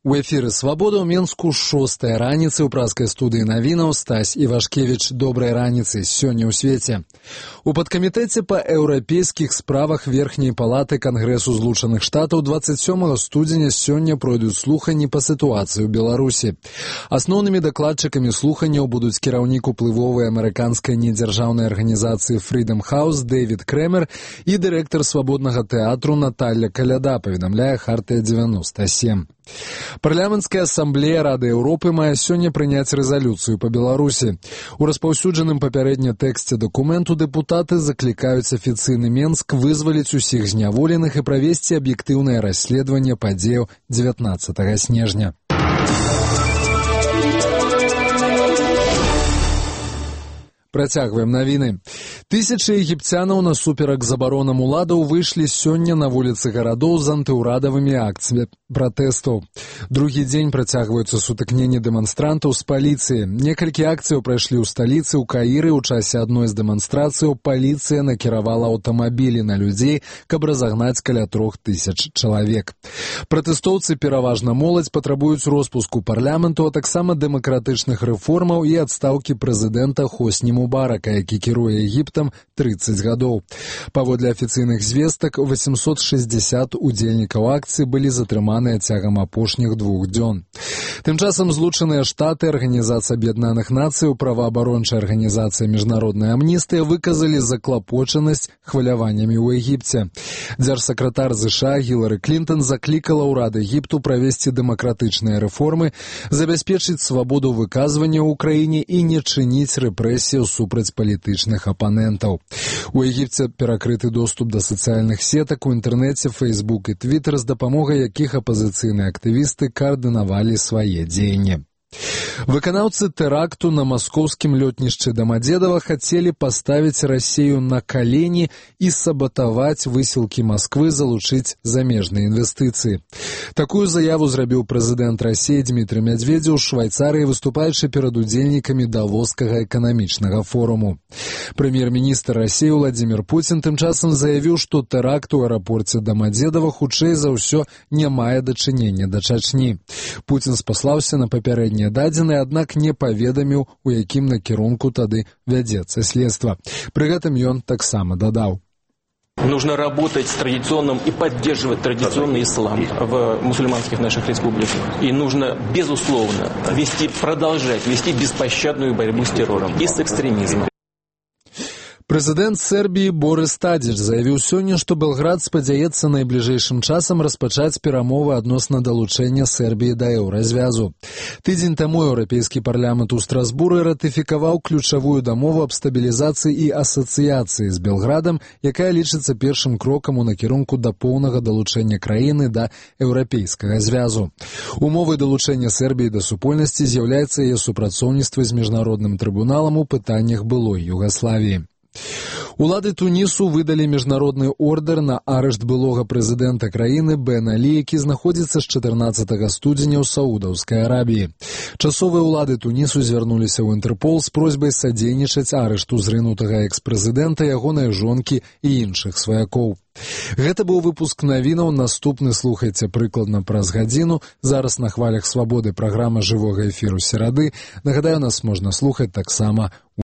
У эфіры «Свабода» ў Менску 6-я раніцы ў праскай студыі навінаў Стась Івашкевіч. Добрай раніцы сёння ў свеце. У падкамітэце па еўрапейскіх справах Верхняй палаты Кангрэсу Злучаных Штатаў 27 студзеня сёння пройдуць слуханні па сітуацыі ў Беларусі. Асноўнымі дакладчыкамі слуханняў будуць кіраўнік уплывовай амерыканскай недзяржаўнай арганізацыі Freedom House Дэвід Крэмер і дырэктар свабоднага тэатру Наталля Каляда, паведамляе Хартыя 97. Парламенцкая асамблея Рады Еўропы мае сёння прыняць рэзалюцыю па Беларусі. У распаўсюджаным папярэдне тэксце дакументу дэпутаты заклікаюць афіцыйны Менск вызваліць усіх зняволеных і правесці аб'ектыўнае расследаванне падзеяў 19 снежня. Працягваем навіны. Тысячы егіпцянаў насуперак забаронам уладаў выйшлі сёння на вуліцы гарадоў з антыўрадавымі акцыямі пратэстаў. Другі дзень працягваюцца сутыкненні дэманстрантаў з паліцыяй. Некалькі акцыяў прайшлі ў сталіцы, ў Каіры. У часе адной з дэманстрацыяў паліцыя накіравала аўтамабілі на людзей, каб разагнаць каля 3000 чалавек. Пратэстоўцы, пераважна моладзь, патрабуюць роспуску парламенту, а таксама дэмакратычных рэформаў і адстаўкі прэзідэнта Хосні Мубарака, які кіруе Егіптам 30 гадоў. Паводле афіцыйных звестак, 860 удзельнікаў акцыі былі затрыманыя цягам апошніх 2 дзён. Тым часам Злучаныя Штаты, Арганізацыя Аб'яднаных Нацый, праваабарончая арганізацыя Міжнародная амністыя выказалі заклапочанасць хваляваннямі ў Егіпце. Дзяржсакратар США Гілары Клінтон заклікала ўрад Егіпту правесці дэмакратычныя рэформы, забяспечыць свабоду выказвання ў краіне і не чыніць рэпрэсіяў супраць палітычных апанентаў. У Егіпце перакрыты доступ да сацыяльных сетак у інтэрнэце, Facebook і Twitter, з дапамогай якіх апазіцыйныя актывісты каардынавалі свае дзеянні. Выканаўцы тэракту на маскоўскім лётнішчы Дамадзедава хацелі паставіць Расію на калені і сабатаваць высілкі Масквы, залучыць замежныя інвестыцыі. Такую заяву зрабіў прэзідэнт Расіі Дмітрый Медведзеў у Швайцарыі, выступаючы перад удзельнікамі Давоскага эканамічнага форуму. Прэм'ер-міністр Расіі Владзімір Пуцін тым часам заявіў, што тэракт у аэрапорце Дамадзедава хутчэй за ўсё не мае дачынення да Чачні. Пуцін спаслаўся на папярэднія дадзеныя, аднак не паведаміў, у якім накірунку тады вядзецца следства. Пры гэтым ён таксама дадаў: нужно работать с традиционным и поддерживать традиционный ислам в мусульманских наших республиках. И нужно, безусловно, продолжать вести беспощадную борьбу с террором и с экстремизмом. Прэзідэнт Сербіі Борис Тадзіч заявіў сёння, што Белград спадзяецца найбліжэйшым часам распачаць перамовы адносна далучэння Сербіі да еўразвязу. Тыдзень таму Еўрапейскі парламент у Страсбуры ратыфікаваў ключавую дамову аб стабілізацыі і асацыяцыі з Белградам, якая лічыцца першым крокам у накірунку да поўнага далучэння краіны да еўрапейскага звязу. Умовай далучэння Сербіі да супольнасці з'яўляецца яе супрацоўніцтва з міжнародным трыбуналам у пытаннях былой Югаславіі. Улады Тунісу выдалі міжнародны ордэр на арышт былога прэзідэнта краіны Бен Алі, які знаходзіцца з 14 студзеня ў Саудаўскай Арабіі. Часовыя ўлады Тунісу звярнуліся ў Інтэрпол з просьбай садзейнічаць арышту зрынутага экс-прэзідэнта, ягонай жонкі і іншых сваякоў. Гэта быў выпуск навінаў. Наступны слухайце прыкладна праз гадзіну. Зараз на хвалях свабоды праграма жывога эфіру серады. Нагадаю, нас можна слухаць таксама